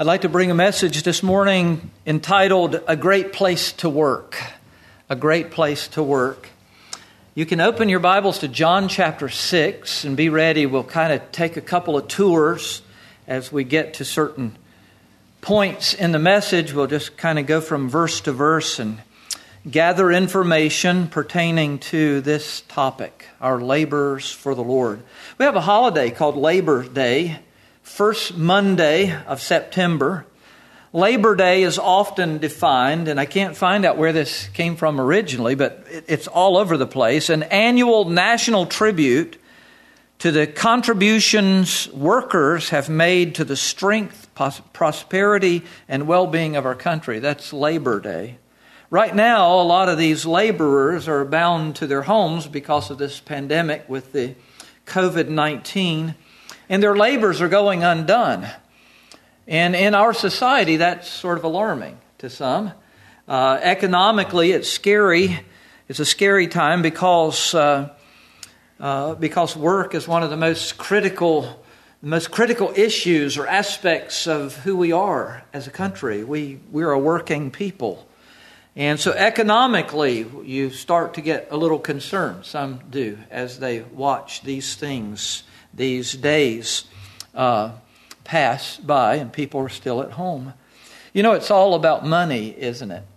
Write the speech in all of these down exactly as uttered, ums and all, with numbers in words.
I'd like to bring a message this morning entitled, A Great Place to Work. A Great Place to Work. You can open your Bibles to John chapter six and be ready. We'll kind of take a couple of tours as we get to certain points in the message. We'll just kind of go from verse to verse and gather information pertaining to this topic, our laborers for the Lord. We have a holiday called Labor Day. First Monday of September. Labor Day is often defined, and I can't find out where this came from originally, but it's all over the place, an annual national tribute to the contributions workers have made to the strength, prosperity, and well-being of our country. That's Labor Day. Right now, a lot of these laborers are bound to their homes because of this pandemic with the covid nineteen. And their labors are going undone. And in our society, that's sort of alarming to some. Uh, economically, it's scary. It's a scary time because uh, uh, because work is one of the most critical, most critical issues or aspects of who we are as a country. We we're a working people, and so economically, you start to get a little concerned. Some do as they watch these things. These days uh, pass by and people are still at home. You know, it's all about money, isn't it?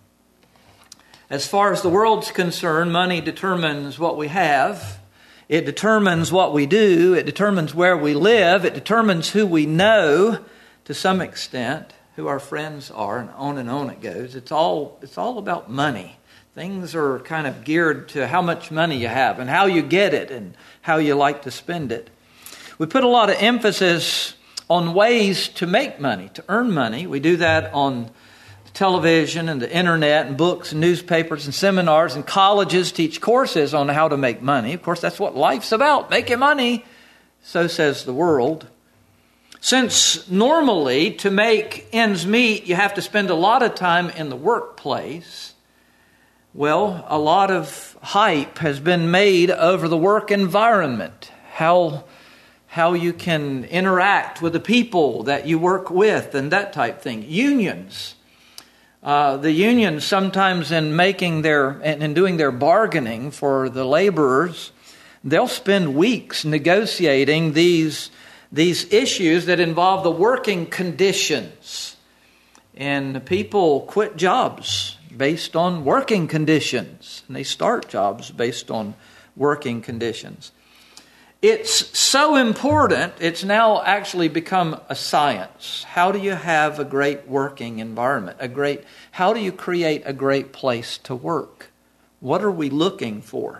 As far as the world's concerned, money determines what we have. It determines what we do. It determines where we live. It determines who we know to some extent, who our friends are, and on and on it goes. It's all, it's all about money. Things are kind of geared to how much money you have and how you get it and how you like to spend it. We put a lot of emphasis on ways to make money, to earn money. We do that on television and the internet and books and newspapers and seminars, and colleges teach courses on how to make money. Of course, that's what life's about, making money. So says the world. Since normally to make ends meet, you have to spend a lot of time in the workplace, well, a lot of hype has been made over the work environment. How how you can interact with the people that you work with and that type thing. Unions. Uh, the unions sometimes in making their, and in doing their bargaining for the laborers, they'll spend weeks negotiating these, these issues that involve the working conditions. And the people quit jobs based on working conditions. And they start jobs based on working conditions. It's so important, it's now actually become a science. How do you have a great working environment? A great, how do you create a great place to work? What are we looking for?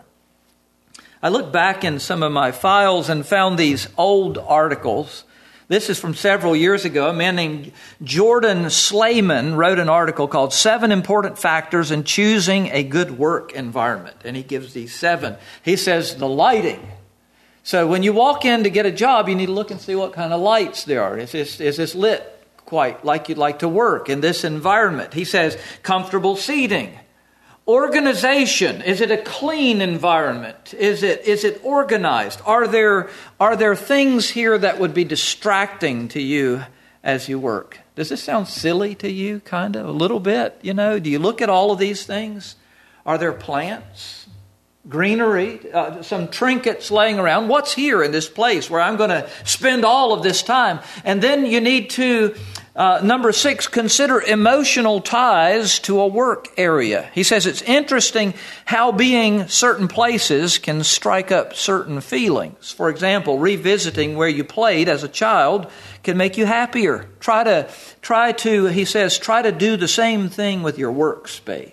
I looked back in some of my files and found these old articles. This is from several years ago. A man named Jordan Slayman wrote an article called Seven Important Factors in Choosing a Good Work Environment. And he gives these seven. He says the lighting. So when you walk in to get a job, you need to look and see what kind of lights there are. Is this, is this lit quite like you'd like to work in this environment? He says comfortable seating. Organization. Is it a clean environment? Is it is it organized? Are there are there things here that would be distracting to you as you work? Does this sound silly to you, kind of, a little bit? You know, do you look at all of these things? Are there plants? Greenery, uh, some trinkets laying around. What's here in this place where I'm going to spend all of this time? And then you need to, uh, number six, consider emotional ties to a work area. He says it's interesting how being certain places can strike up certain feelings. For example, revisiting where you played as a child can make you happier. Try to, try to, he says, try to do the same thing with your workspace.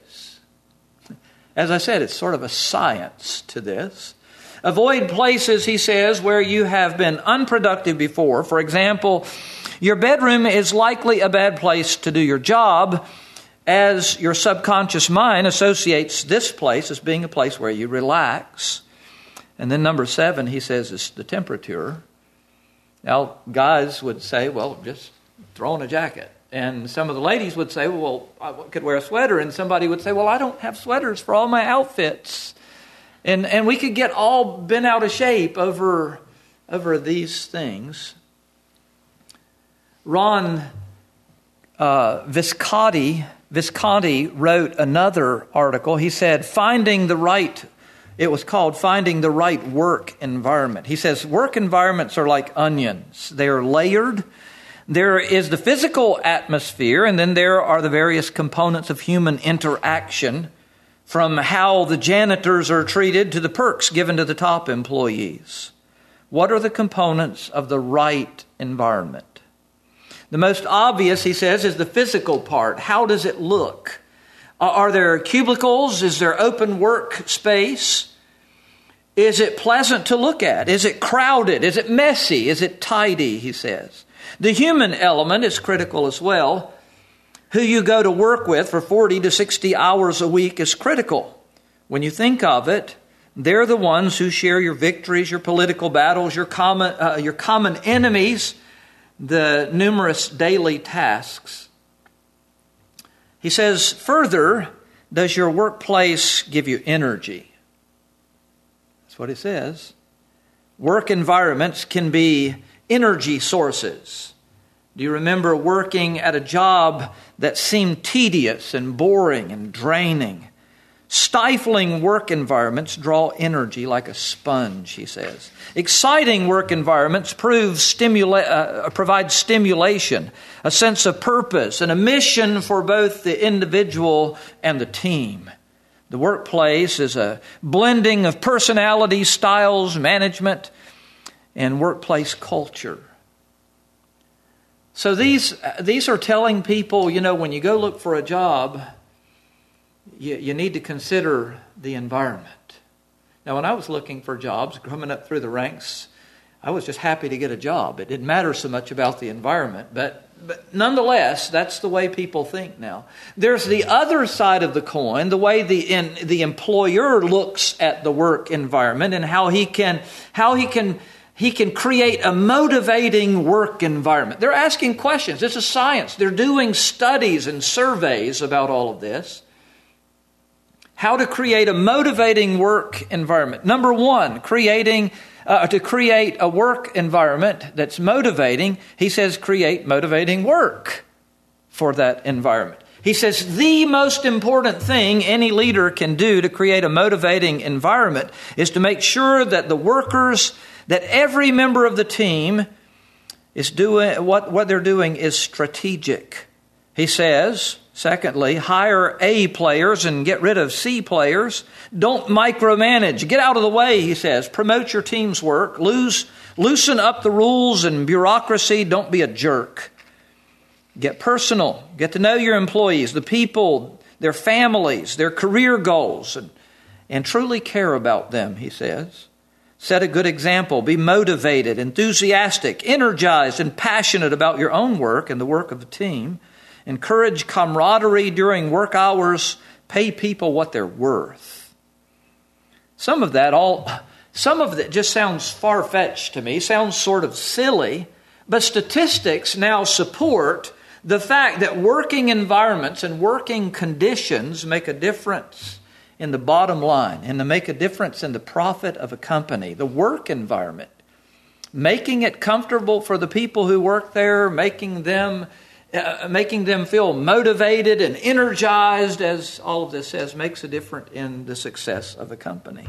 As I said, it's sort of a science to this. Avoid places, he says, where you have been unproductive before. For example, your bedroom is likely a bad place to do your job, as your subconscious mind associates this place as being a place where you relax. And then number seven, he says, is the temperature. Now, guys would say, well, just throw on a jacket. And some of the ladies would say, well, I could wear a sweater. And somebody would say, well, I don't have sweaters for all my outfits. And and we could get all bent out of shape over, over these things. Ron uh, Visconti, Visconti wrote another article. He said, finding the right, it was called Finding the Right Work Environment. He says, work environments are like onions. They are layered. There is the physical atmosphere, and then there are the various components of human interaction, from how the janitors are treated to the perks given to the top employees. What are the components of the right environment? The most obvious, he says, is the physical part. How does it look? Are there cubicles? Is there open work space? Is it pleasant to look at? Is it crowded? Is it messy? Is it tidy, he says. The human element is critical as well. Who you go to work with for forty to sixty hours a week is critical. When you think of it, they're the ones who share your victories, your political battles, your common, uh, your common enemies, the numerous daily tasks. He says, further, does your workplace give you energy? That's what he says. Work environments can be energy sources. Do you remember working at a job that seemed tedious and boring and draining? Stifling work environments draw energy like a sponge, he says. Exciting work environments prove stimula- uh, provide stimulation, a sense of purpose, and a mission for both the individual and the team. The workplace is a blending of personalities, styles, management, and workplace culture. So these these are telling people, you know, when you go look for a job, you, you need to consider the environment. Now, when I was looking for jobs, coming up through the ranks, I was just happy to get a job. It didn't matter so much about the environment, but but nonetheless, that's the way people think now. There's the other side of the coin, the way the in, the employer looks at the work environment and how he can how he can. He can create a motivating work environment. They're asking questions. This is science. They're doing studies and surveys about all of this. How to create a motivating work environment. Number one, creating uh, to create a work environment that's motivating. He says create motivating work for that environment. He says the most important thing any leader can do to create a motivating environment is to make sure that the workers, that every member of the team is doing what, what they're doing is strategic. He says, secondly, hire A players and get rid of C players. Don't micromanage. Get out of the way, he says. Promote your team's work. Lose, loosen up the rules and bureaucracy. Don't be a jerk. Get personal. Get to know your employees, the people, their families, their career goals, and, and truly care about them, he says. Set a good example. Be motivated, enthusiastic, energized, and passionate about your own work and the work of the team. Encourage camaraderie during work hours. Pay people what they're worth. Some of that all, some of that just sounds far-fetched to me, sounds sort of silly, but statistics now support the fact that working environments and working conditions make a difference in the bottom line and to make a difference in the profit of a company. The work environment, making it comfortable for the people who work there, making them uh, making them feel motivated and energized, as all of this says, makes a difference in the success of a company.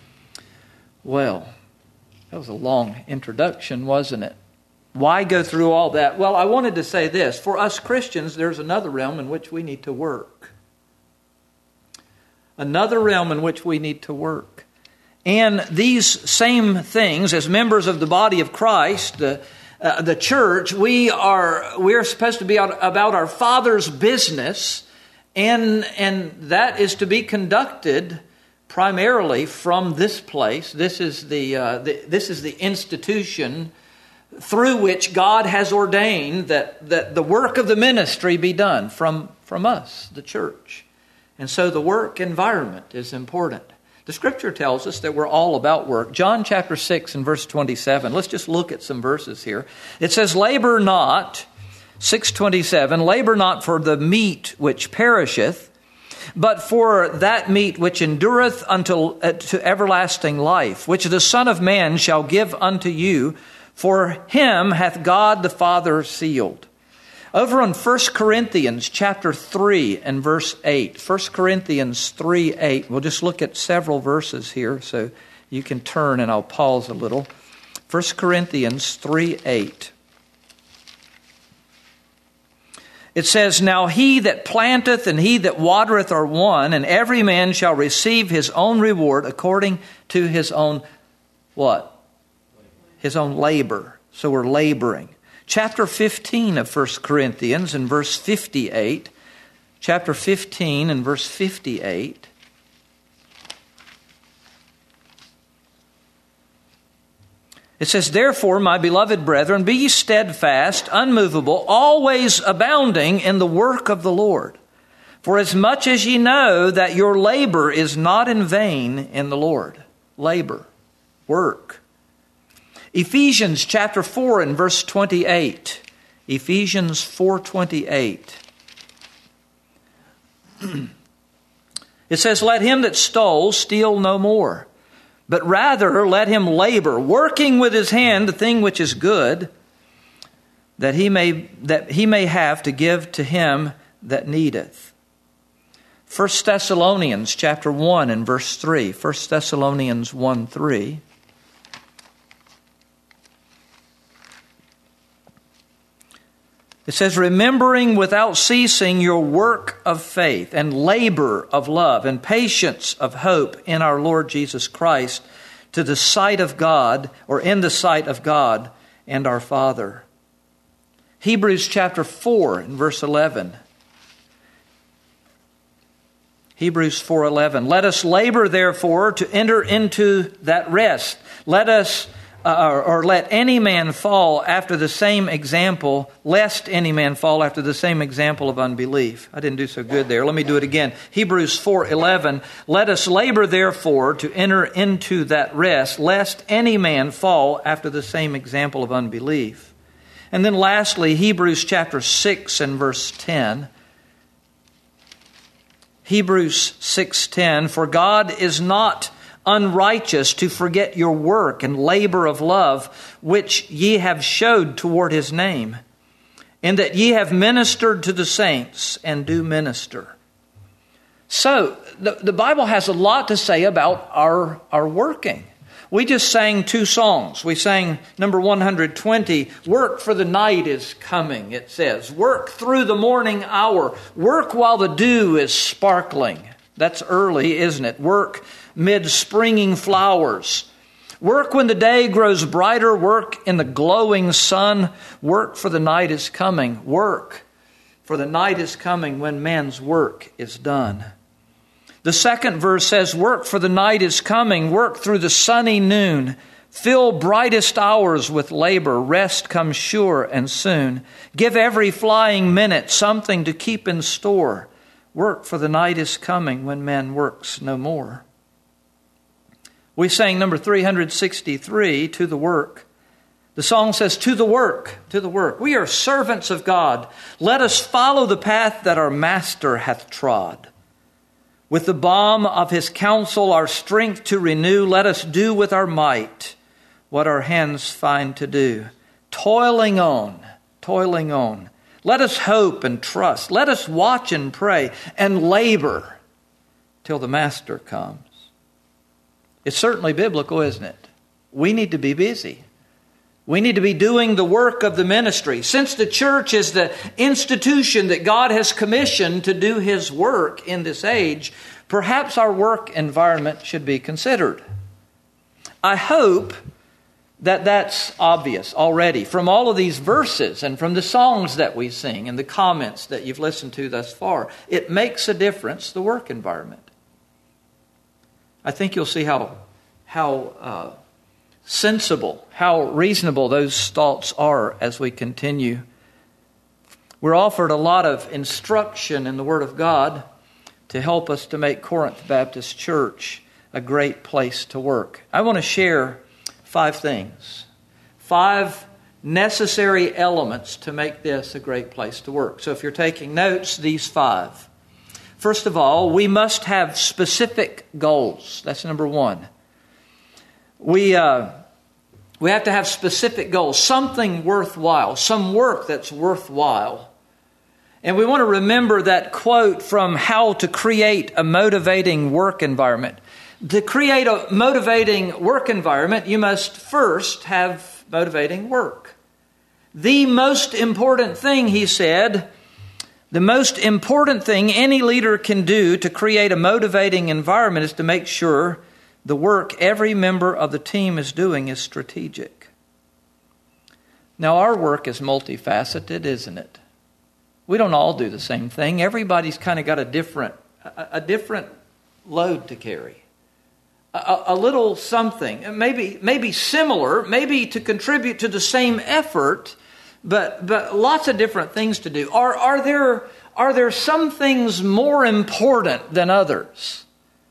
Well, that was a long introduction, wasn't it? Why go through all that? Well, I wanted to say this. For us Christians, there's another realm in which we need to work. Another realm in which we need to work. And these same things, as members of the body of Christ, the, uh, the church, we are we're supposed to be about our Father's business, and, and that is to be conducted primarily from this place. This is the, uh, the this is the institution through which God has ordained that, that the work of the ministry be done from, from us, the church. And so the work environment is important. The Scripture tells us that we're all about work. John chapter six and verse twenty-seven. Let's just look at some verses here. It says, labor not, six twenty-seven, labor not for the meat which perisheth, but for that meat which endureth until uh, to everlasting life, which the Son of Man shall give unto you. For him hath God the Father sealed. Over on First Corinthians chapter three and verse eight. First Corinthians three eight. We'll just look at several verses here so you can turn and I'll pause a little. First Corinthians three eight. It says, "Now he that planteth and he that watereth are one, and every man shall receive his own reward according to his own," what? His own labor. So we're laboring. Chapter fifteen of First Corinthians and verse fifty-eight. Chapter fifteen and verse fifty-eight. It says, "Therefore, my beloved brethren, be ye steadfast, unmovable, always abounding in the work of the Lord. For as much as ye know that your labor is not in vain in the Lord." Labor, work. Ephesians chapter four and verse twenty-eight. Ephesians four twenty-eight. It says, "Let him that stole steal no more, but rather let him labor, working with his hand the thing which is good, that he may that he may have to give to him that needeth." First Thessalonians chapter one and verse three. First Thessalonians one three. It says, "Remembering without ceasing your work of faith and labor of love and patience of hope in our Lord Jesus Christ, to the sight of God," or in the sight of God and our Father. Hebrews chapter four and verse eleven. Hebrews four eleven. "Let us labor therefore to enter into that rest. Let us Uh, or, or let any man fall after the same example, lest any man fall after the same example of unbelief." I didn't do so good there. Let me do it again. Hebrews four eleven. "Let us labor therefore to enter into that rest, lest any man fall after the same example of unbelief." And then lastly, Hebrews chapter six and verse ten. Hebrews six ten. "For God is not unrighteous to forget your work and labor of love, which ye have showed toward his name, and that ye have ministered to the saints and do minister." So, the, the Bible has a lot to say about our, our working. We just sang two songs. We sang number one hundred twenty, "Work for the night is coming," it says. "Work through the morning hour. Work while the dew is sparkling." That's early, isn't it? Work mid springing flowers. Work when the day grows brighter. Work in the glowing sun. Work for the night is coming. Work for the night is coming when man's work is done. The second verse says, "Work for the night is coming. Work through the sunny noon. Fill brightest hours with labor. Rest comes sure and soon. Give every flying minute something to keep in store. Work for the night is coming when man works no more." We sang number three hundred sixty-three, "To the Work." The song says, "To the work, to the work. We are servants of God. Let us follow the path that our Master hath trod. With the balm of his counsel our strength to renew, let us do with our might what our hands find to do. Toiling on, toiling on. Let us hope and trust. Let us watch and pray and labor till the Master comes." It's certainly biblical, isn't it? We need to be busy. We need to be doing the work of the ministry. Since the church is the institution that God has commissioned to do his work in this age, perhaps our work environment should be considered. I hope that that's obvious already from all of these verses and from the songs that we sing and the comments that you've listened to thus far. It makes a difference, the work environment. I think you'll see how, how uh, sensible, how reasonable those thoughts are as we continue. We're offered a lot of instruction in the Word of God to help us to make Corinth Baptist Church a great place to work. I want to share five things, five necessary elements to make this a great place to work. So if you're taking notes, these five. First of all, we must have specific goals. That's number one. We uh, we have to have specific goals, something worthwhile, some work that's worthwhile And we want to remember that quote from How to Create a Motivating Work Environment. To create a motivating work environment, you must first have motivating work. The most important thing, he said, the most important thing any leader can do to create a motivating environment is to make sure the work every member of the team is doing is strategic. Now, our work is multifaceted, isn't it? We don't all do the same thing. Everybody's kind of got a different, a, a different load to carry. A, a little something, maybe, maybe similar, maybe to contribute to the same effort, but but lots of different things to do. Are are there are there some things more important than others?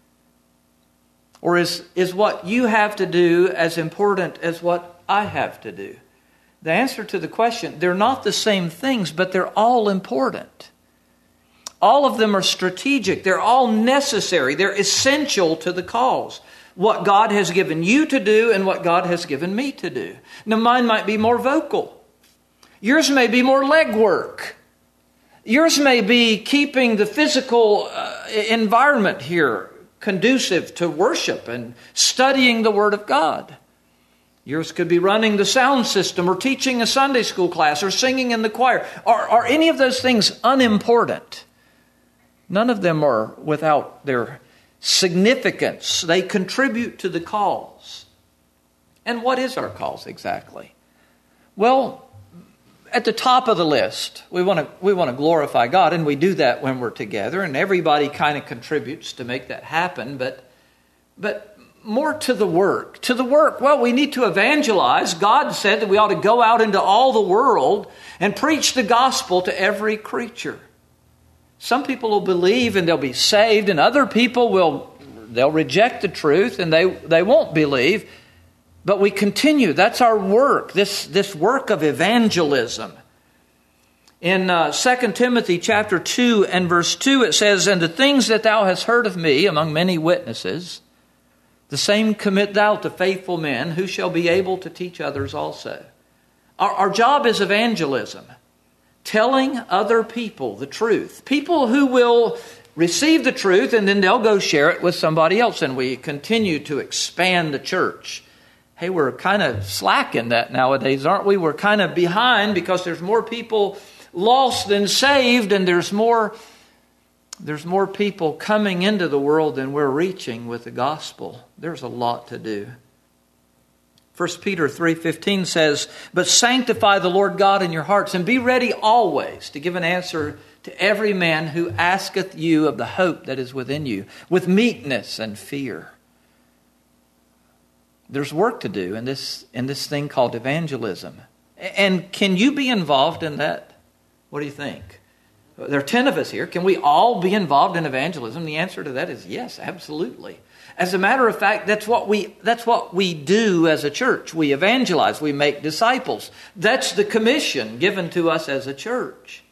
Or is is what you have to do as important as what I have to do? The answer to the question, they're not the same things, but they're all important. All of them are strategic. They're all necessary. They're essential to the cause. What God has given you to do and what God has given me to do. Now, mine might be more vocal. Yours may be more legwork. Yours may be keeping the physical uh, environment here conducive to worship and studying the Word of God. Yours could be running the sound system or teaching a Sunday school class or singing in the choir. Are, are any of those things unimportant? None of them are without their significance. They contribute to the cause. And what is our cause exactly? Well, at the top of the list, we want to we want to glorify God, and we do that when we're together, and everybody kind of contributes to make that happen, but but more to the work. To the work, well, we need to evangelize. God said that we ought to go out into all the world and preach the gospel to every creature. Some people will believe and they'll be saved, and other people will they'll reject the truth and they, they won't believe. But we continue. That's our work, this, this work of evangelism. In uh, Second Timothy chapter two and verse two, it says, "And the things that thou hast heard of me among many witnesses, the same commit thou to faithful men, who shall be able to teach others also." Our, our job is evangelism. Telling other people the truth. People who will receive the truth and then they'll go share it with somebody else. And we continue to expand the church. Hey, we're kind of slacking that nowadays, aren't we? We're kind of behind because there's more people lost than saved, and there's more, there's more people coming into the world than we're reaching with the gospel. There's a lot to do. First Peter three fifteen says, "But sanctify the Lord God in your hearts, and be ready always to give an answer to every man who asketh you of the hope that is within you, with meekness and fear." There's work to do in this in this thing called evangelism. And can you be involved in that? What do you think? There are ten of us here. Can we all be involved in evangelism? The answer to that is yes, absolutely. As a matter of fact, that's what we that's what we do as a church. We evangelize, we make disciples. That's the commission given to us as a church.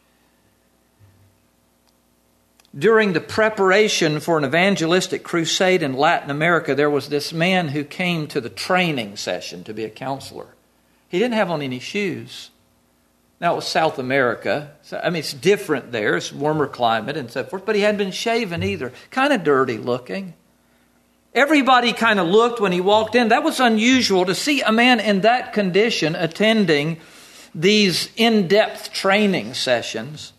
During the preparation for an evangelistic crusade in Latin America, there was this man who came to the training session to be a counselor. He didn't have on any shoes. Now, it was South America. So, I mean, it's different there. It's warmer climate and so forth. But he hadn't been shaven either. Kind of dirty looking. Everybody kind of looked when he walked in. That was unusual to see a man in that condition attending these in-depth training sessions.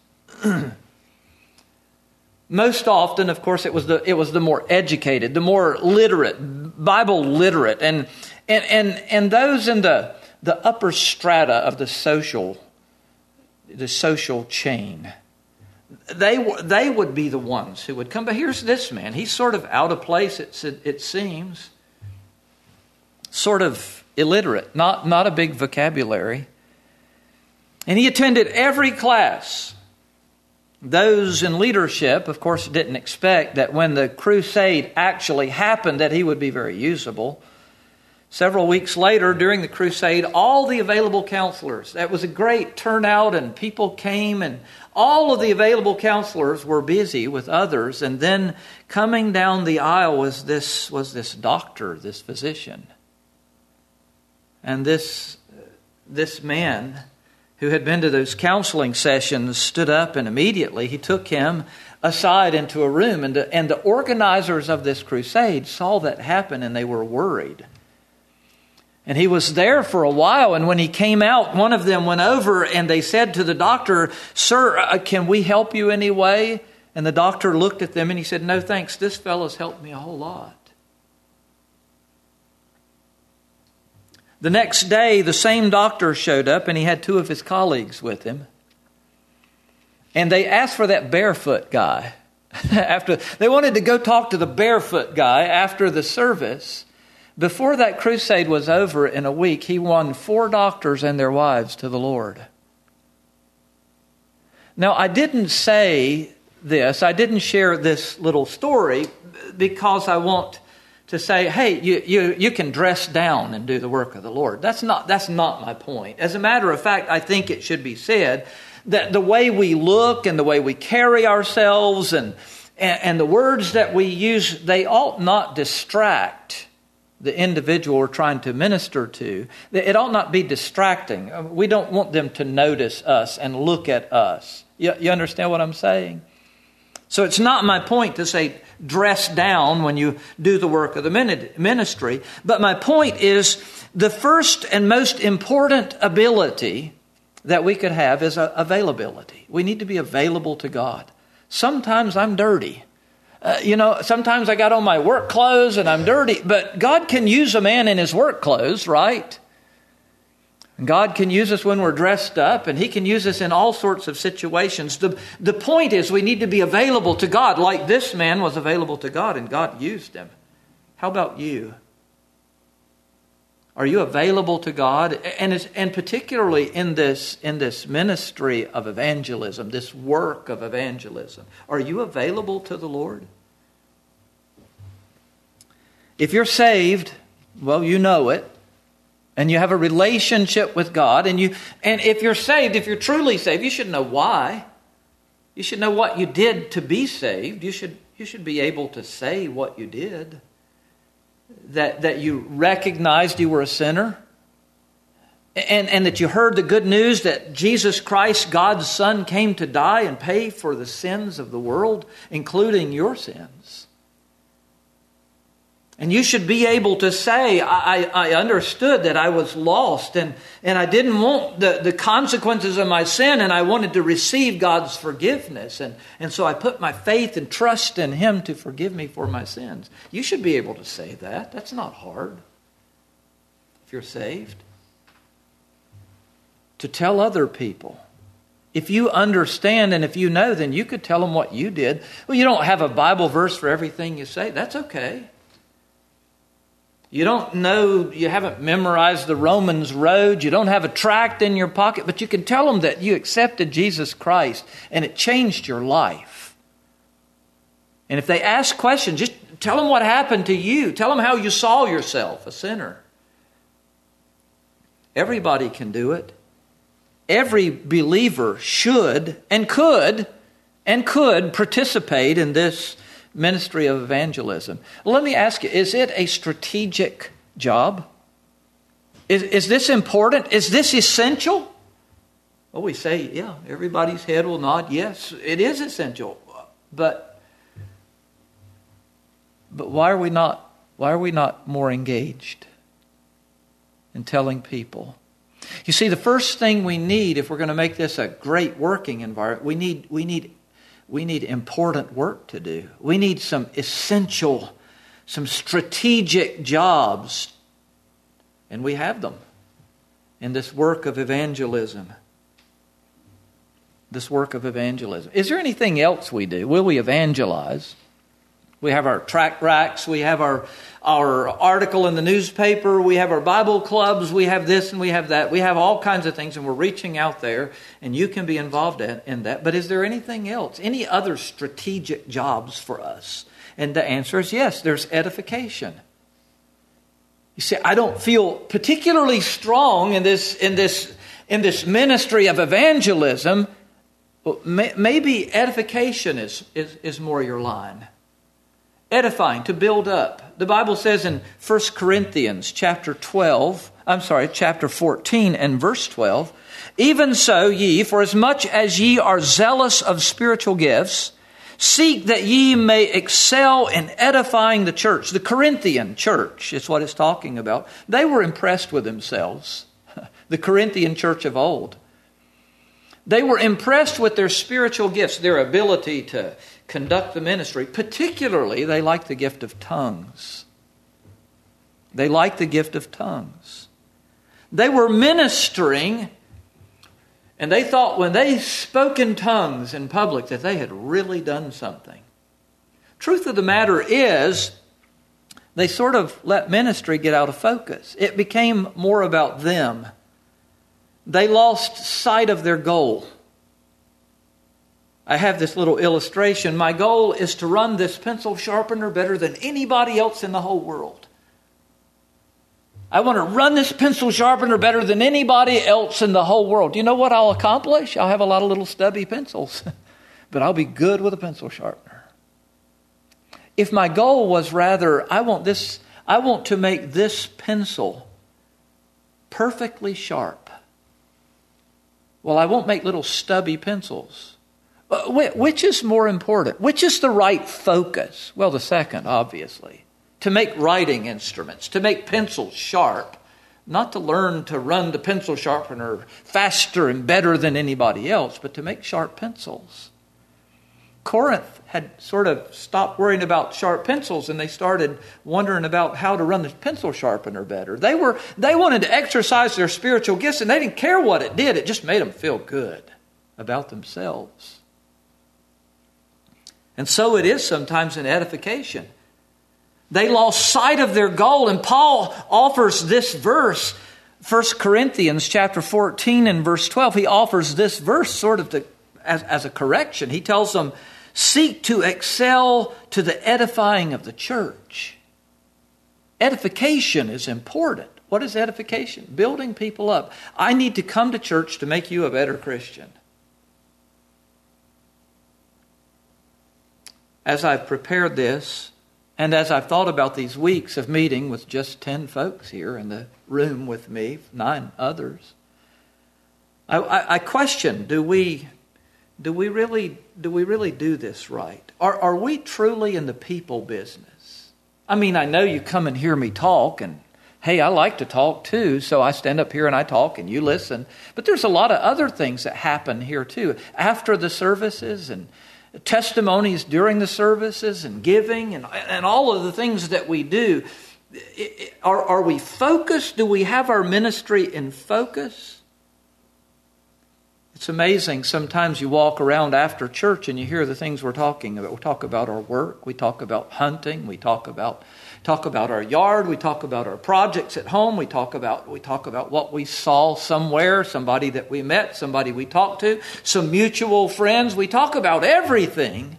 Most often, of course, it was the it was the more educated, the more literate, Bible literate, and and and, and those in the the upper strata of the social the social chain. They they would be the ones who would come. But here's this man. He's sort of out of place, it, it seems. Sort of illiterate, not, not a big vocabulary. And he attended every class. Those in leadership, of course, didn't expect that when the crusade actually happened that he would be very usable. Several weeks later, during the crusade, all the available counselors, that was a great turnout, and people came, and all of the available counselors were busy with others. And then coming down the aisle was this was this doctor, this physician. And this, this man who had been to those counseling sessions, stood up, and immediately he took him aside into a room. And the, and the organizers of this crusade saw that happen, and they were worried. And he was there for a while, and when he came out, one of them went over and they said to the doctor, "Sir, uh, can we help you any way?" And the doctor looked at them and he said, "No thanks, this fellow's helped me a whole lot." The next day, the same doctor showed up, and he had two of his colleagues with him. And they asked for that barefoot guy. After they wanted to go talk to the barefoot guy after the service. Before that crusade was over, in a week, he won four doctors and their wives to the Lord. Now, I didn't say this, I didn't share this little story because I want to say, hey, you, you, you can dress down and do the work of the Lord. That's not, that's not my point. As a matter of fact, I think it should be said that the way we look and the way we carry ourselves and, and, and the words that we use, they ought not distract the individual we're trying to minister to. It ought not be distracting. We don't want them to notice us and look at us. You, you understand what I'm saying? So it's not my point to say dress down when you do the work of the ministry. But my point is the first and most important ability that we could have is availability. We need to be available to God. Sometimes I'm dirty. Uh, you know, sometimes I got on my work clothes and I'm dirty. But God can use a man in his work clothes, right? God can use us when we're dressed up, and He can use us in all sorts of situations. The, the point is we need to be available to God, like this man was available to God, and God used him. How about you? Are you available to God? And, it's, and particularly in this, in this ministry of evangelism, this work of evangelism, are you available to the Lord? If you're saved, well, you know it. And you have a relationship with God. And you, and if you're saved, if you're truly saved, you should know why. You should know what you did to be saved. You should, you should be able to say what you did. That, that you recognized you were a sinner. And, and that you heard the good news that Jesus Christ, God's Son, came to die and pay for the sins of the world, including your sins. And you should be able to say, I, I understood that I was lost and, and I didn't want the, the consequences of my sin, and I wanted to receive God's forgiveness. And, and so I put my faith and trust in Him to forgive me for my sins. You should be able to say that. That's not hard if you're saved. To tell other people. If you understand and if you know, then you could tell them what you did. Well, you don't have a Bible verse for everything you say. That's okay. You don't know, you haven't memorized the Romans road. You don't have a tract in your pocket, but you can tell them that you accepted Jesus Christ and it changed your life. And if they ask questions, just tell them what happened to you. Tell them how you saw yourself, a sinner. Everybody can do it. Every believer should and could and could participate in this ministry of evangelism. Well, let me ask you, is it a strategic job? Is, is this important? Is this essential? Well, we say, yeah, everybody's head will nod. Yes, it is essential. But, but why are we not, why are we not more engaged in telling people? You see, the first thing we need, if we're going to make this a great working environment, we need, we need We need important work to do. We need some essential, some strategic jobs. And we have them in this work of evangelism. This work of evangelism. Is there anything else we do? Will we evangelize? We have our tract racks. We have our, our article in the newspaper. We have our Bible clubs. We have this and we have that. We have all kinds of things, and we're reaching out there, and you can be involved in that. But is there anything else? Any other strategic jobs for us? And the answer is yes, there's edification. You see, I don't feel particularly strong in this, in this, in this ministry of evangelism. Well, may, maybe edification is, is, is more your line. Edifying, to build up. The Bible says in First Corinthians chapter twelve, I'm sorry, chapter fourteen and verse twelve. Even so ye, for as much as ye are zealous of spiritual gifts, seek that ye may excel in edifying the church. The Corinthian church is what it's talking about. They were impressed with themselves. The Corinthian church of old. They were impressed with their spiritual gifts, their ability to conduct the ministry. Particularly, they liked the gift of tongues. They liked the gift of tongues. They were ministering, and they thought when they spoke in tongues in public that they had really done something. Truth of the matter is, they sort of let ministry get out of focus. It became more about them. They lost sight of their goal. I have this little illustration. My goal is to run this pencil sharpener better than anybody else in the whole world. I want to run this pencil sharpener better than anybody else in the whole world. Do you know what I'll accomplish? I'll have a lot of little stubby pencils, but I'll be good with a pencil sharpener. If my goal was rather, I want this, I want to make this pencil perfectly sharp. Well, I won't make little stubby pencils. Which is more important? Which is the right focus? Well, the second, obviously. To make writing instruments, to make pencils sharp, not to learn to run the pencil sharpener faster and better than anybody else, but to make sharp pencils. Corinth had sort of stopped worrying about sharp pencils, and they started wondering about how to run the pencil sharpener better. They were they wanted to exercise their spiritual gifts, and they didn't care what it did. It just made them feel good about themselves. And so it is sometimes in edification. They lost sight of their goal, and Paul offers this verse, First Corinthians chapter fourteen and verse twelve. He offers this verse sort of to, as, as a correction. He tells them, seek to excel to the edifying of the church. Edification is important. What is edification? Building people up. I need to come to church to make you a better Christian. As I've prepared this, and as I've thought about these weeks of meeting with just ten folks here in the room with me, nine others, I, I, I question, do we do we really do we really do this right? Are are we truly in the people business? I mean, I know you come and hear me talk, and hey, I like to talk too, so I stand up here and I talk and you listen. But there's a lot of other things that happen here too. After the services and testimonies during the services and giving and, and all of the things that we do. Are, are we focused? Do we have our ministry in focus? It's amazing. Sometimes you walk around after church and you hear the things we're talking about. We talk about our work. We talk about hunting. We talk about talk about our yard. We talk about our projects at home. We talk about we talk about what we saw somewhere, somebody that we met, somebody we talked to, some mutual friends. We talk about everything.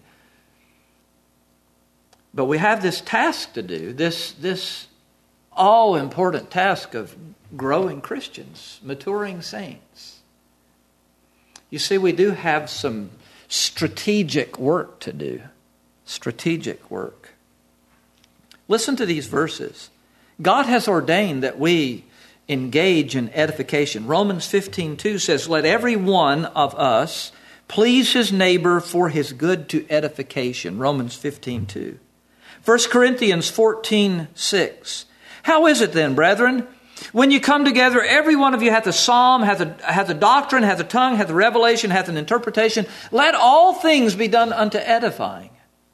But we have this task to do, this this all-important task of growing Christians, maturing saints. You see, we do have some strategic work to do. Strategic work. Listen to these verses. God has ordained that we engage in edification. Romans fifteen two says, let every one of us please his neighbor for his good to edification. Romans fifteen two. First Corinthians fourteen six. How is it then, brethren? When you come together, every one of you hath a psalm, hath a, hath a doctrine, hath a tongue, hath a revelation, hath an interpretation. Let all things be done unto edifying.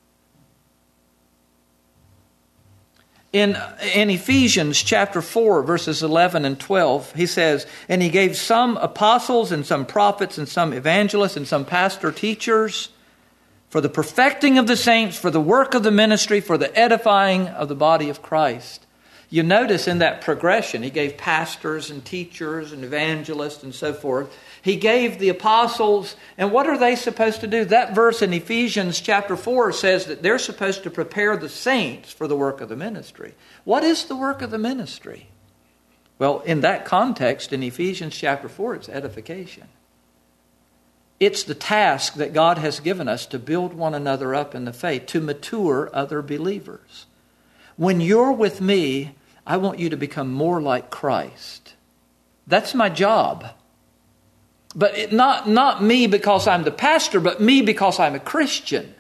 In, in Ephesians chapter four, verses eleven and twelve, he says, and he gave some apostles and some prophets and some evangelists and some pastor teachers for the perfecting of the saints, for the work of the ministry, for the edifying of the body of Christ. You notice in that progression, he gave pastors and teachers and evangelists and so forth. He gave the apostles, and what are they supposed to do? That verse in Ephesians chapter four says that they're supposed to prepare the saints for the work of the ministry. What is the work of the ministry? Well, in that context, in Ephesians chapter four, it's edification. It's the task that God has given us to build one another up in the faith, to mature other believers. When you're with me, I want you to become more like Christ. That's my job. But it, not, not me because I'm the pastor, but me because I'm a Christian.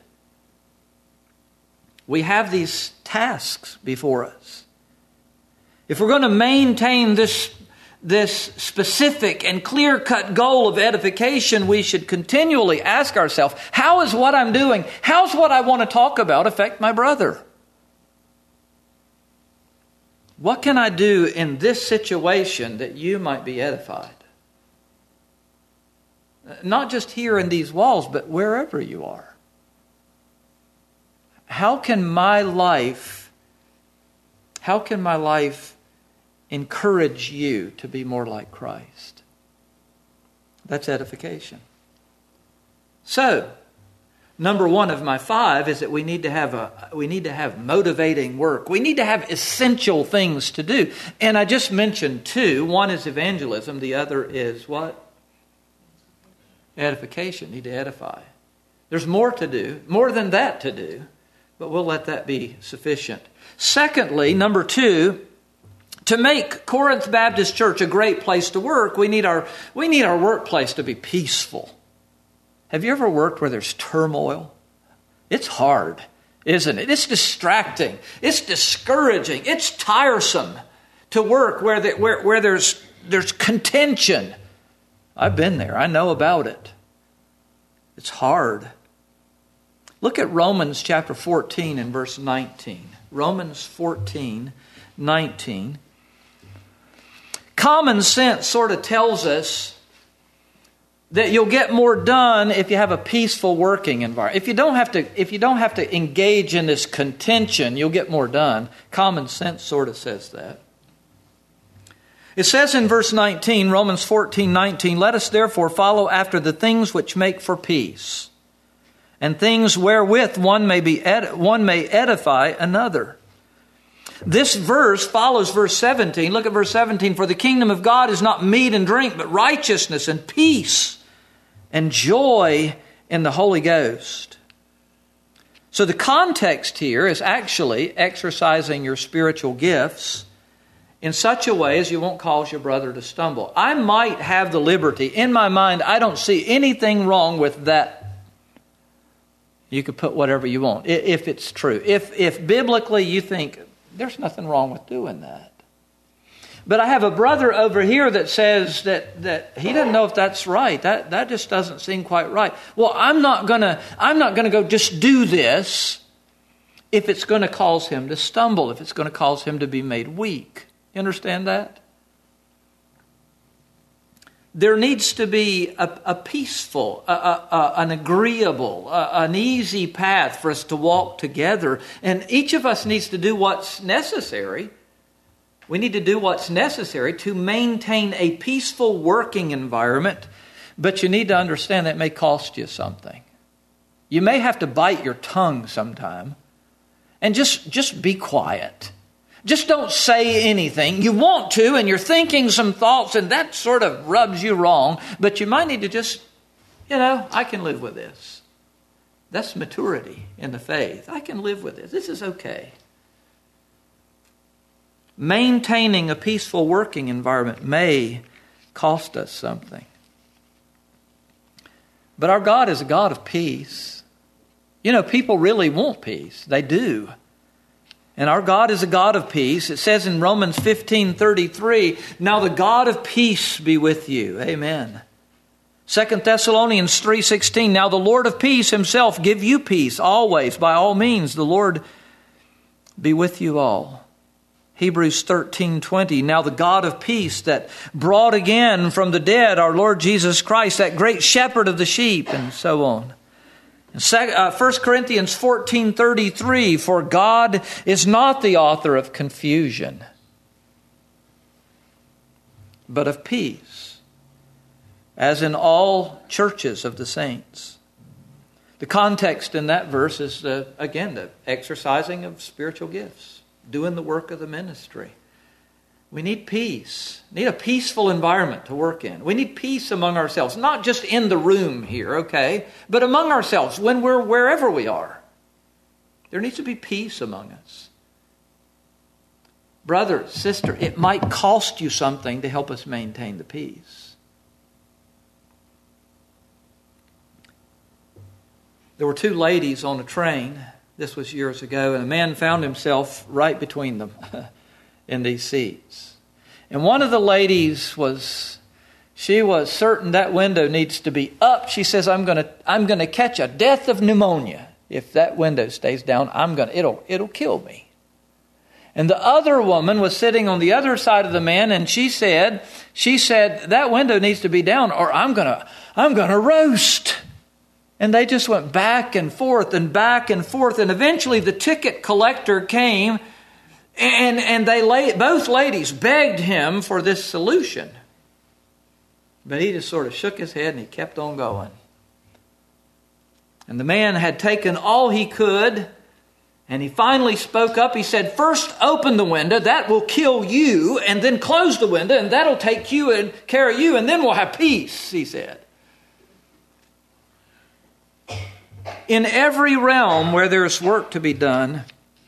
We have these tasks before us. If we're going to maintain this, this specific and clear-cut goal of edification, we should continually ask ourselves, how is what I'm doing, how's what I want to talk about affect my brother? What can I do in this situation that you might be edified? Not just here in these walls, but wherever you are. How can my life, how can my life encourage you to be more like Christ? That's edification. So, number one of my five is that we need to have a we need to have motivating work. We need to have essential things to do. And I just mentioned two. One is evangelism. The other is what? Edification. Need to edify. There's more to do, more than that to do, but we'll let that be sufficient. Secondly, number two, to make Corinth Baptist Church a great place to work, we need our we need our workplace to be peaceful. Have you ever worked where there's turmoil? It's hard, isn't it? It's distracting. It's discouraging. It's tiresome to work where the, where where there's there's contention. I've been there. I know about it. It's hard. Look at Romans chapter fourteen and verse nineteen. Romans fourteen, nineteen. Common sense sort of tells us that you'll get more done if you have a peaceful working environment. If you don't have to, if you don't have to engage in this contention, you'll get more done. Common sense sort of says that. It says in verse nineteen, Romans fourteen, nineteen, let us therefore follow after the things which make for peace, and things wherewith one may be edi- one may edify another. This verse follows verse seventeen. Look at verse seventeen. For the kingdom of God is not meat and drink, but righteousness and peace and joy in the Holy Ghost. So the context here is actually exercising your spiritual gifts in such a way as you won't cause your brother to stumble. I might have the liberty. In my mind, I don't see anything wrong with that. You could put whatever you want, if it's true. If, if biblically you think, there's nothing wrong with doing that. But I have a brother over here that says that, that he doesn't know if that's right. That, that just doesn't seem quite right. Well, I'm not gonna, I'm not gonna go just do this if it's going to cause him to stumble, if it's going to cause him to be made weak. You understand that? There needs to be a, a peaceful, a, a, a, an agreeable, a, an easy path for us to walk together. And each of us needs to do what's necessary. We need to do what's necessary to maintain a peaceful working environment. But you need to understand that it may cost you something. You may have to bite your tongue sometime. And just, just be quiet. Just don't say anything. You want to, and you're thinking some thoughts, and that sort of rubs you wrong. But you might need to just, you know, I can live with this. That's maturity in the faith. I can live with this. This is okay. Maintaining a peaceful working environment may cost us something. But our God is a God of peace. You know, people really want peace. They do. And our God is a God of peace. It says in Romans fifteen thirty-three, now the God of peace be with you. Amen. Second Thessalonians three sixteen, now the Lord of peace himself give you peace always. By all means, the Lord be with you all. Hebrews thirteen twenty, now the God of peace that brought again from the dead our Lord Jesus Christ, that great shepherd of the sheep, and so on. First Corinthians fourteen thirty-three, for God is not the author of confusion, but of peace, as in all churches of the saints. The context in that verse is, the, again, the exercising of spiritual gifts, doing the work of the ministry. We need peace. We need a peaceful environment to work in. We need peace among ourselves, not just in the room here, okay, but among ourselves when we're wherever we are. There needs to be peace among us. Brother, sister, it might cost you something to help us maintain the peace. There were two ladies on a train. This was years ago, and a man found himself right between them in these seats. And one of the ladies was, she was certain that window needs to be up. She says, I'm going to I'm going to catch a death of pneumonia. If that window stays down, I'm going to, it'll it'll kill me. And the other woman was sitting on the other side of the man, and she said, she said, that window needs to be down or I'm going to I'm going to roast. And they just went back and forth and back and forth. And eventually the ticket collector came, and, and they lay, both ladies begged him for this solution. But he just sort of shook his head and he kept on going. And the man had taken all he could, and he finally spoke up. He said, first open the window, that will kill you, and then close the window, and that'll take you and carry you, and then we'll have peace, he said. In every realm where there's work to be done,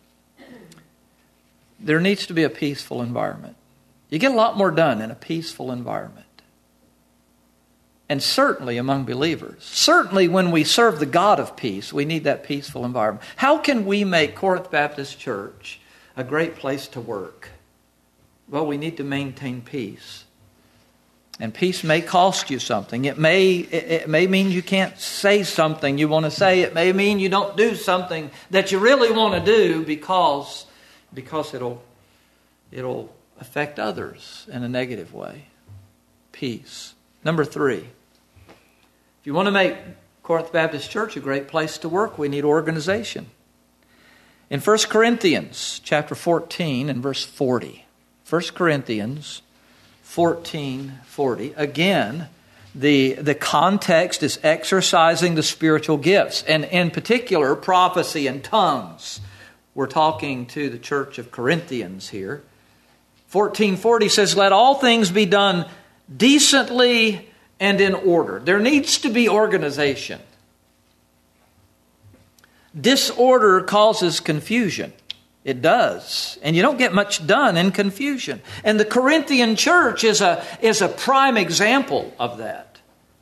there needs to be a peaceful environment. You get a lot more done in a peaceful environment. And certainly among believers. Certainly when we serve the God of peace, we need that peaceful environment. How can we make Corinth Baptist Church a great place to work? Well, we need to maintain peace. And peace may cost you something. It may it, it may mean you can't say something you want to say. It may mean you don't do something that you really want to do because, because it'll it'll affect others in a negative way. Peace. Number three. If you want to make Corinth Baptist Church a great place to work, we need organization. In First Corinthians chapter fourteen and verse forty. First Corinthians fourteen forty. Again, the, the context is exercising the spiritual gifts, and in particular, prophecy and tongues. We're talking to the church of Corinthians here. fourteen forty says, let all things be done decently and in order. There needs to be organization. Disorder causes confusion. It does. And you don't get much done in confusion. And the Corinthian church is a, is a prime example of that.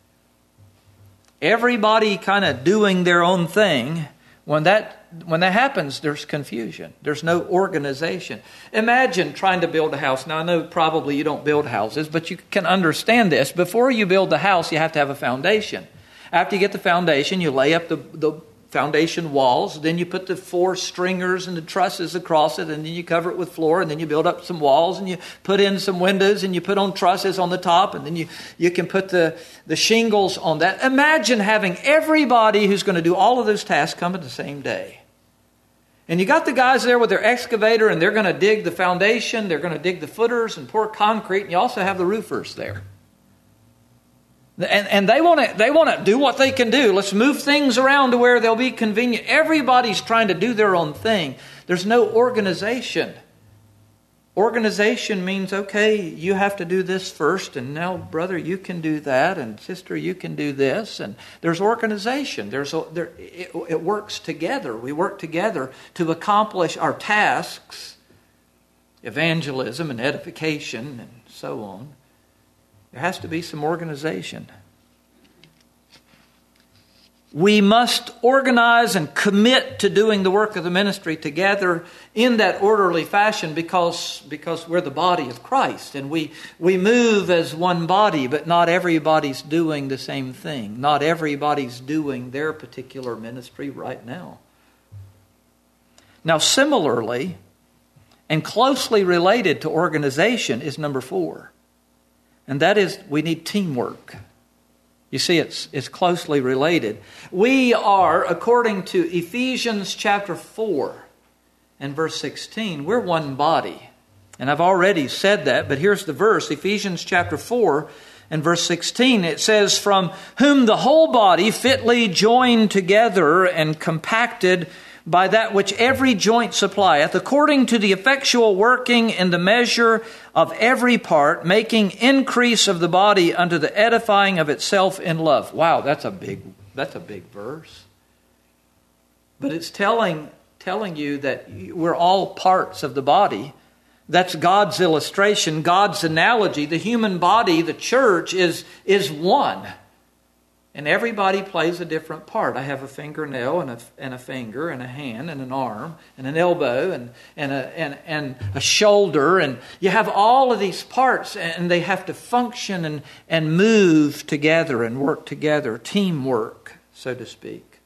Everybody kind of doing their own thing. When that, when that happens, there's confusion. There's no organization. Imagine trying to build a house. Now, I know probably you don't build houses, but you can understand this. Before you build the house, you have to have a foundation. After you get the foundation, you lay up the, the foundation walls. Then you put the four stringers and the trusses across it, and then you cover it with floor, and then you build up some walls, and you put in some windows, and you put on trusses on the top, and then you, you can put the, the shingles on that. Imagine having everybody who's going to do all of those tasks come at the same day. And you got the guys there with their excavator, and they're going to dig the foundation, they're going to dig the footers and pour concrete, and you also have the roofers there. And, and they want to they want to do what they can do. Let's move things around to where they'll be convenient. Everybody's trying to do their own thing. There's no organization. Organization means, okay, you have to do this first, and now, brother, you can do that, and sister, you can do this. And there's organization. There's a, there, it, it works together. We work together to accomplish our tasks, evangelism and edification, and so on. There has to be some organization. We must organize and commit to doing the work of the ministry together in that orderly fashion because, because we're the body of Christ. And we, we move as one body, but not everybody's doing the same thing. Not everybody's doing their particular ministry right now. Now, similarly, and closely related to organization is number four. And that is, we need teamwork. You see, it's, it's closely related. We are, according to Ephesians chapter four and verse sixteen, we're one body. And I've already said that, but here's the verse, Ephesians chapter four and verse sixteen. It says, from whom the whole body fitly joined together and compacted by that which every joint supplieth, according to the effectual working in the measure of every part, making increase of the body unto the edifying of itself in love. Wow, that's a big, that's a big verse. But it's telling, telling you that we're all parts of the body, That's God's illustration, God's analogy. The human body, the church, is, is one. And everybody plays a different part. I have a fingernail and a, and a finger and a hand and an arm and an elbow and, and, a, and, and a shoulder. And you have all of these parts, and they have to function and, and move together and work together. Teamwork, so to speak.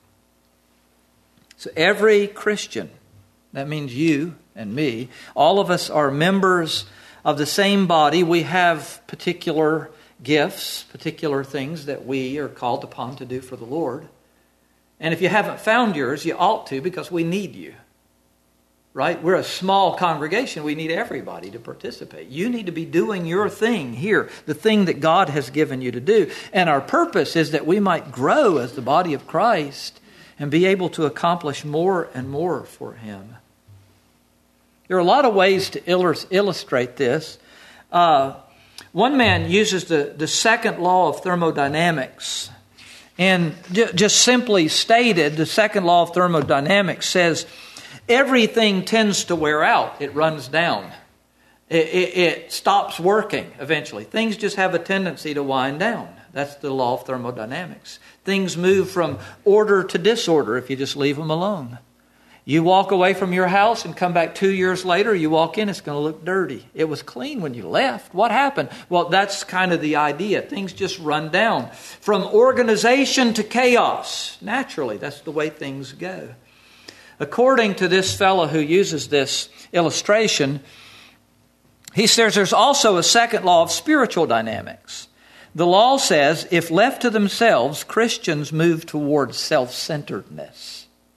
So every Christian, that means you and me, all of us are members of the same body. We have particular gifts, particular things that we are called upon to do for the Lord. And if you haven't found yours, you ought to, because we need you. Right? We're a small congregation. We need everybody to participate. You need to be doing your thing here, the thing that God has given you to do. And our purpose is that we might grow as the body of Christ and be able to accomplish more and more for Him. There are a lot of ways to illustrate this. Uh, One man uses the, the second law of thermodynamics. And j- just simply stated, the second law of thermodynamics says everything tends to wear out. It runs down. It, it, it stops working eventually. Things just have a tendency to wind down. That's the law of thermodynamics. Things move from order to disorder if you just leave them alone. You walk away from your house and come back two years later, you walk in, it's going to look dirty. It was clean when you left. What happened? Well, that's kind of the idea. Things just run down. From organization to chaos. Naturally, that's the way things go. According to this fellow who uses this illustration, he says there's also a second law of spiritual dynamics. The law says if left to themselves, Christians move towards self-centeredness.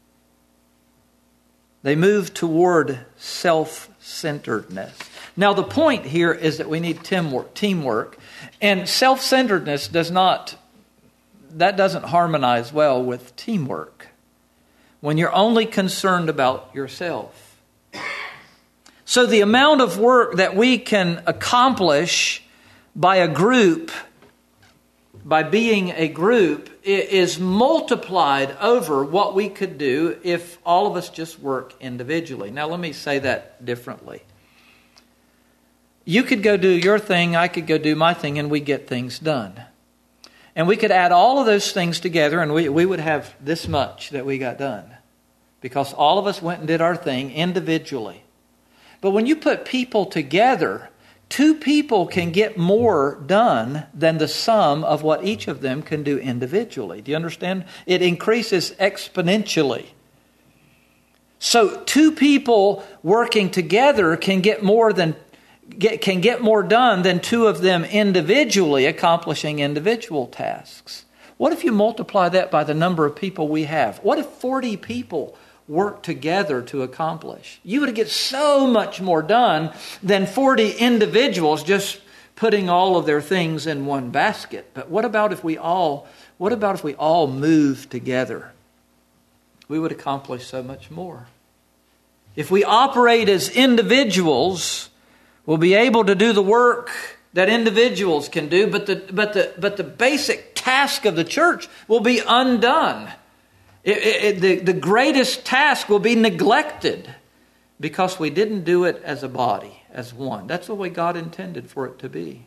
They move toward self-centeredness. Now, the point here is that we need teamwork. teamwork and self-centeredness does not, that doesn't harmonize well with teamwork. When you're only concerned about yourself. So the amount of work that we can accomplish by a group, by being a group, is multiplied over what we could do if all of us just work individually. Now, let me say that differently. You could go do your thing, I could go do my thing, and we get things done. And we could add all of those things together, and we, we would have this much that we got done. Because all of us went and did our thing individually. But when you put people together, two people can get more done than the sum of what each of them can do individually. Do you understand? It increases exponentially. So two people working together can get more than get, can get more done than two of them individually accomplishing individual tasks. What if you multiply that by the number of people we have? What if forty people work together to accomplish? You would get so much more done than forty individuals just putting all of their things in one basket. But what about if we all what about if we all move together? We would accomplish so much more. If we operate as individuals, we'll be able to do the work that individuals can do, but the but the but the basic task of the church will be undone. It, it, the, the greatest task will be neglected because we didn't do it as a body, as one. That's the way God intended for it to be.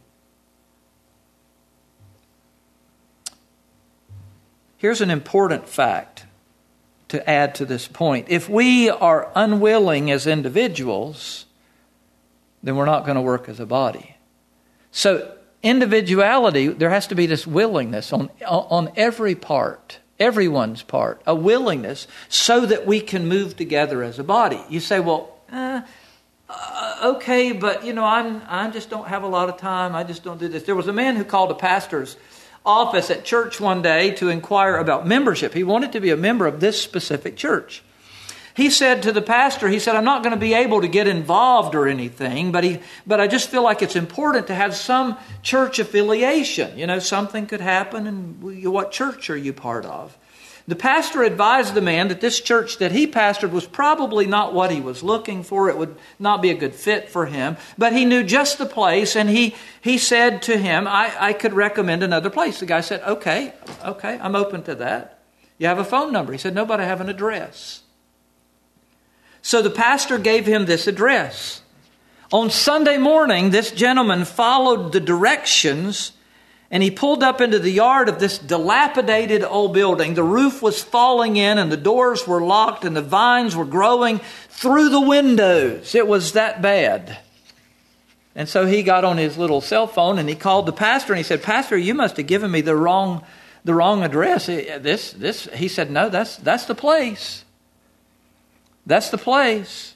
Here's an important fact to add to this point. If we are unwilling as individuals, then we're not going to work as a body. So individuality, there has to be this willingness on, on every part. Everyone's part, a willingness so that we can move together as a body. You say, well, uh, uh, okay, but you know, I'm, I just don't have a lot of time. I just don't do this. There was a man who called a pastor's office at church one day to inquire about membership. He wanted to be a member of this specific church. He said to the pastor, he said, I'm not going to be able to get involved or anything, but he, but I just feel like it's important to have some church affiliation. You know, something could happen, and what church are you part of? The pastor advised the man that this church that he pastored was probably not what he was looking for. It would not be a good fit for him, but he knew just the place, and he, he said to him, I, I could recommend another place. The guy said, okay, okay, I'm open to that. You have a phone number? He said, no, but I have an address. So the pastor gave him this address. On Sunday morning, this gentleman followed the directions and he pulled up into the yard of this dilapidated old building. The roof was falling in and the doors were locked and the vines were growing through the windows. It was that bad. And so he got on his little cell phone and he called the pastor and he said, "Pastor, you must have given me the wrong the wrong address. This this he said, "No, that's that's the place. That's the place."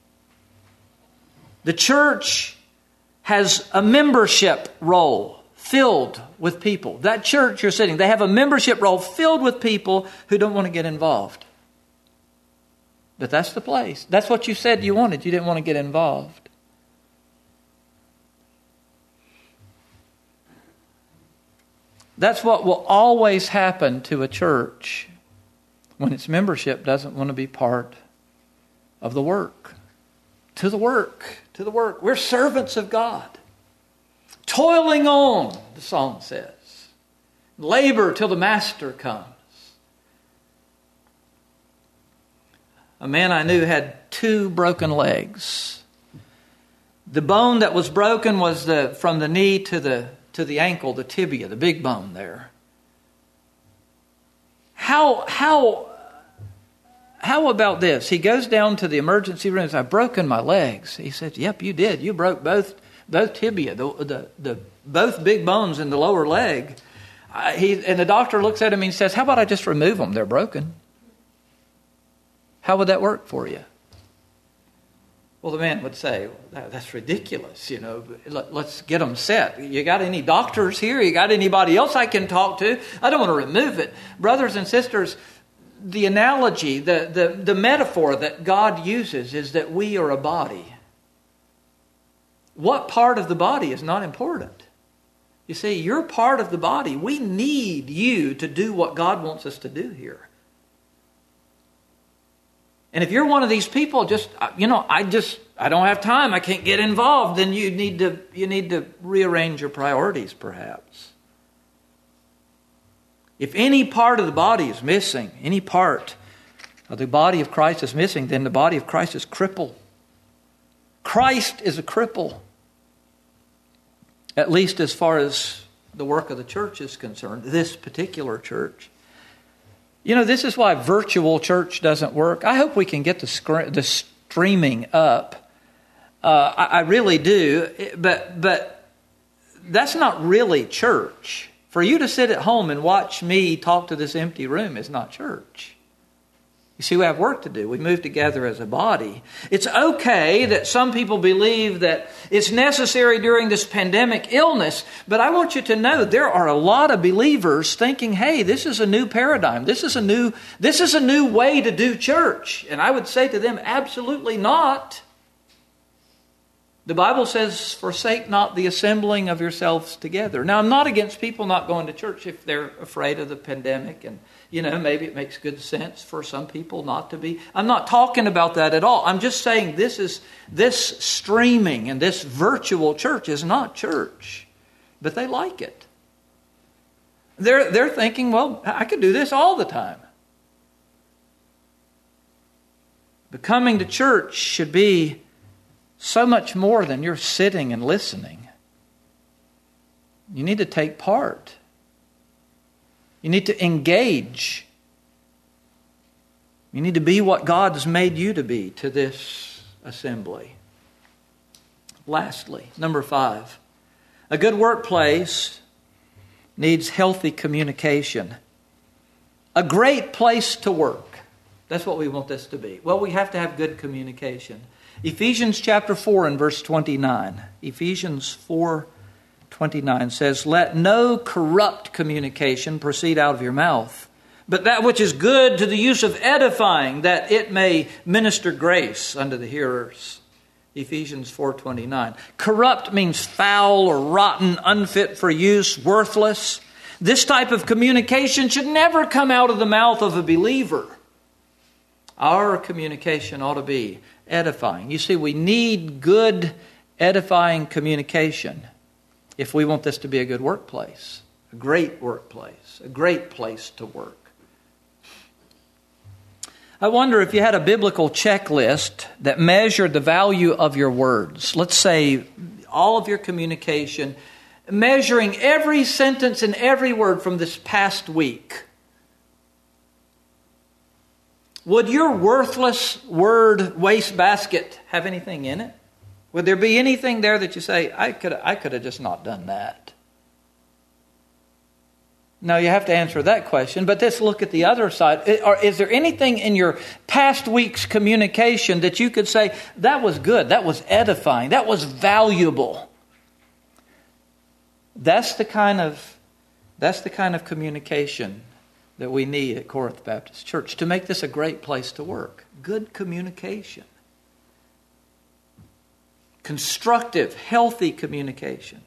The church has a membership roll filled with people. That church you're sitting, they have a membership roll filled with people who don't want to get involved. But that's the place. That's what you said you wanted. You didn't want to get involved. That's what will always happen to a church when its membership doesn't want to be part of the work. To the work. To the work. We're servants of God. Toiling on, the song says. Labor till the master comes. A man I knew had two broken legs. The bone that was broken was the from the knee to the to the ankle, the tibia, the big bone there. How how how about this? He goes down to the emergency room and says, "I've broken my legs." He said, "Yep, you did. You broke both both tibia, the the, the both big bones in the lower leg." Uh, he and the doctor looks at him and says, "How about I just remove them? They're broken." How would that work for you? Well, the man would say, well, that's ridiculous, you know, Let, let's get them set. You got any doctors here? You got anybody else I can talk to? I don't want to remove it. Brothers and sisters, the analogy, the, the, the metaphor that God uses is that we are a body. What part of the body is not important? You see, you're part of the body. We need you to do what God wants us to do here. And if you're one of these people, just, you know, I just, I don't have time, I can't get involved, then you need to, you need to rearrange your priorities, perhaps. If any part of the body is missing, any part of the body of Christ is missing, then the body of Christ is crippled. Christ is a cripple. At least as far as the work of the church is concerned, this particular church. You know, this is why virtual church doesn't work. I hope we can get the, scre- the streaming up. Uh, I, I really do. But but that's not really church. For you to sit at home and watch me talk to this empty room is not church. You see, we have work to do. We move together as a body. It's okay that some people believe that it's necessary during this pandemic illness, but I want you to know there are a lot of believers thinking, hey, this is a new paradigm. This is a new, this is a new way to do church. And I would say to them, absolutely not. The Bible says, forsake not the assembling of yourselves together. Now, I'm not against people not going to church if they're afraid of the pandemic. And, you know, maybe it makes good sense for some people not to be. I'm not talking about that at all. I'm just saying this is this streaming and this virtual church is not church. But they like it. They're, they're thinking, well, I could do this all the time. But coming to church should be so much more than you're sitting and listening. You need to take part. You need to engage. You need to be what God has made you to be to this assembly. Lastly, number five, a good workplace needs healthy communication. A great place to work. That's what we want this to be. Well, we have to have good communication. Ephesians chapter four and verse twenty-nine. Ephesians four twenty-nine says, "Let no corrupt communication proceed out of your mouth, but that which is good to the use of edifying, that it may minister grace unto the hearers." Ephesians four twenty-nine. Corrupt means foul or rotten, unfit for use, worthless. This type of communication should never come out of the mouth of a believer. Our communication ought to be edifying. You see, we need good, edifying communication if we want this to be a good workplace, a great workplace, a great place to work. I wonder if you had a biblical checklist that measured the value of your words. Let's say all of your communication, measuring every sentence and every word from this past week. Would your worthless word wastebasket have anything in it? Would there be anything there that you say, I could, I could have just not done that? No, you have to answer that question, but let's look at the other side. Is there anything in your past week's communication that you could say, that was good, that was edifying, that was valuable? That's the kind of, that's the kind of communication that we need at Corinth Baptist Church to make this a great place to work. Good communication. Constructive, healthy communication.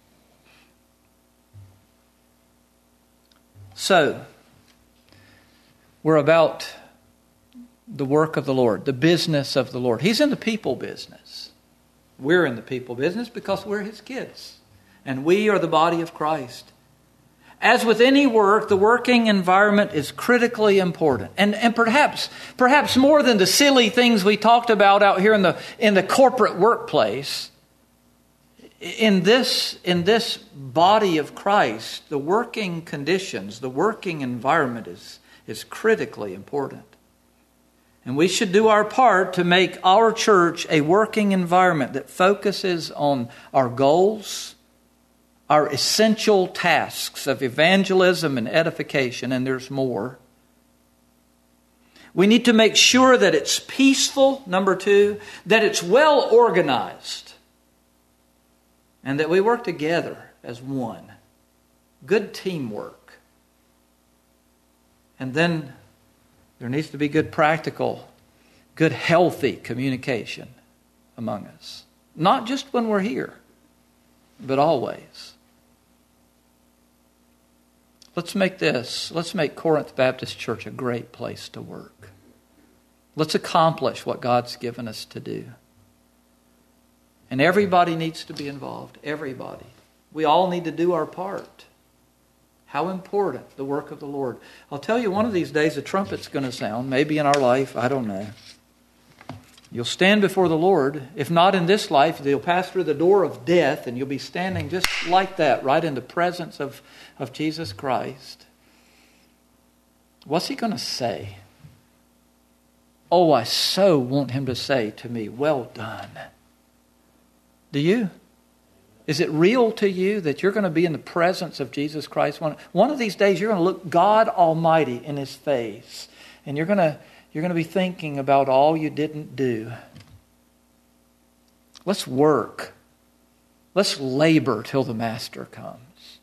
So, we're about the work of the Lord, the business of the Lord. He's in the people business. We're in the people business because we're His kids. And we are the body of Christ. As with any work, the working environment is critically important. And, and perhaps, perhaps more than the silly things we talked about out here in the, in the corporate workplace, In this, in this body of Christ, the working conditions, the working environment is, is critically important. And we should do our part to make our church a working environment that focuses on our goals, our essential tasks of evangelism and edification, and there's more. We need to make sure that it's peaceful, number two, that it's well organized, and that we work together as one. Good teamwork. And then there needs to be good practical, good healthy communication among us. Not just when we're here, but always. Let's make this, let's make Corinth Baptist Church a great place to work. Let's accomplish what God's given us to do. And everybody needs to be involved. Everybody. We all need to do our part. How important the work of the Lord. I'll tell you, one of these days a trumpet's going to sound. Maybe in our life. I don't know. You'll stand before the Lord. If not in this life, you'll pass through the door of death. And you'll be standing just like that. Right in the presence of, of Jesus Christ. What's He going to say? Oh, I so want Him to say to me, well done. Do you? Is it real to you that you're going to be in the presence of Jesus Christ? One, one of these days you're going to look God Almighty in His face. And you're going to, you're going to be thinking about all you didn't do. Let's work. Let's labor till the Master comes.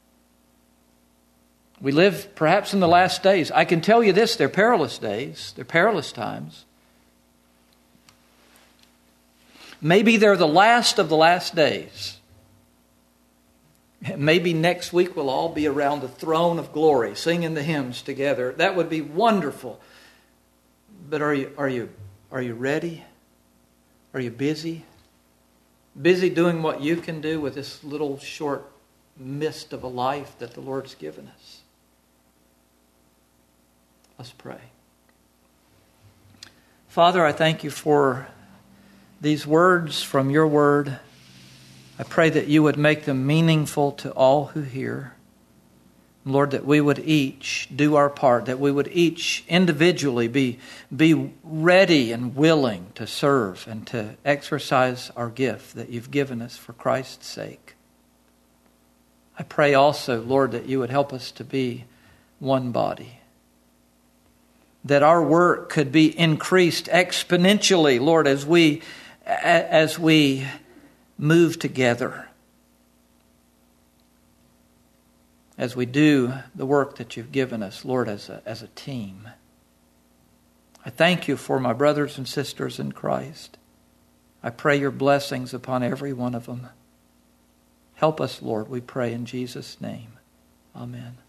We live perhaps in the last days. I can tell you this, they're perilous days. They're perilous times. Maybe they're the last of the last days. Maybe next week we'll all be around the throne of glory, singing the hymns together. That would be wonderful. But are you, are you, are you ready? Are you busy? Busy doing what you can do with this little short mist of a life that the Lord's given us? Let's pray. Father, I thank You for these words from Your word. I pray that You would make them meaningful to all who hear. Lord, that we would each do our part, that we would each individually be, be ready and willing to serve and to exercise our gift that You've given us for Christ's sake. I pray also, Lord, that You would help us to be one body. That our work could be increased exponentially, Lord, as we as we move together. As we do the work that You've given us, Lord, as a, as a team. I thank You for my brothers and sisters in Christ. I pray Your blessings upon every one of them. Help us, Lord, we pray in Jesus' name. Amen.